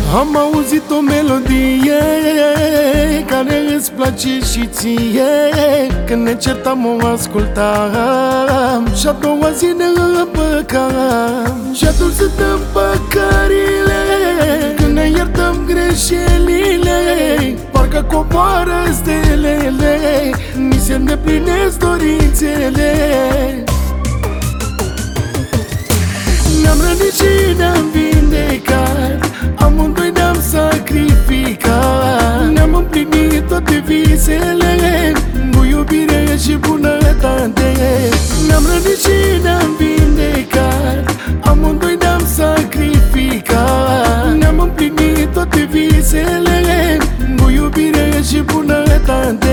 Am auzit o melodie care îți place și ție. Când ne certam o ascultam și a doua zi ne împăcam. Și atunci să dăm păcările când ne iertăm greșelile. Parcă coboară stelele, ni se îndeplinesc dorințele. Ne-am rănit și ne-am vindecat, amândoi ne-am sacrificat. Ne-am împlinit toate visele cu iubire și bunătate. Ne-am rănit și ne-am vindecat, amândoi ne-am sacrificat. Ne-am împlinit toate visele cu iubire și bunătate.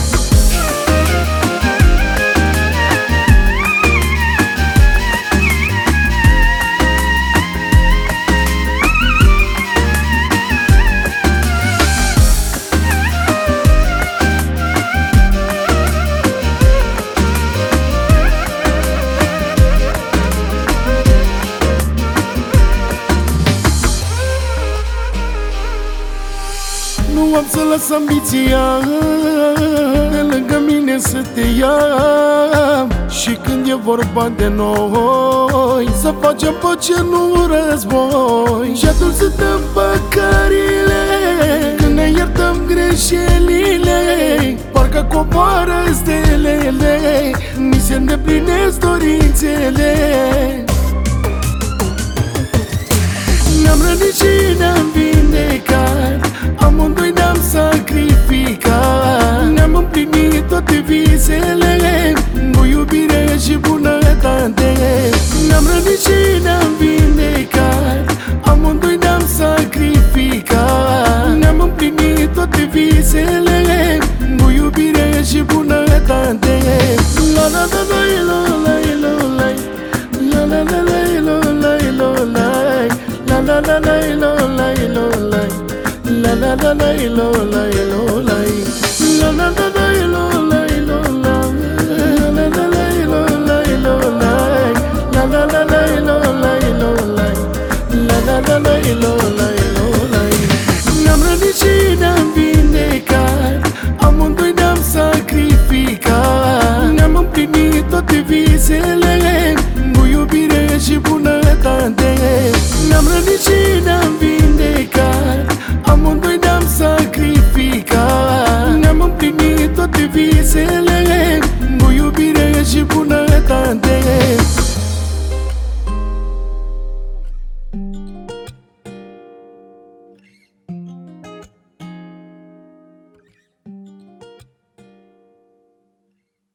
Nu am să las ambiția de lângă mine să te ia. Și când e vorba de noi, să facem pace, nu război. Și atunci să dăm păcările când ne iertăm greșelile. Parcă coboară stelele, ni se îndeplinesc dorințele. Ne-am rănit și ne-am vindecat, amândoi ne-am sacrificat. Ne-am împlinit toate visele cu iubire și bunătate. Ne-am rănit și ne-am vindecat, amândoi ne-am sacrificat. Ne-am împlinit toate visele cu iubire și bunătate. La la la la la la la la la la la la la la. La la la la la la la la. La la la la la la la la. La la la la la la la la. La la la la la la la. La la la la la la la la. La la la la la la la. Ne-am rănit și ne-am vindecat, amândoi ne-am sacrificat. Ne-am împlinit toate visele cu iubire și bunătate. Ne-am rănit și ne-am vindecat, amândoi ne-am sacrificat. Ne-am împlinit toate visele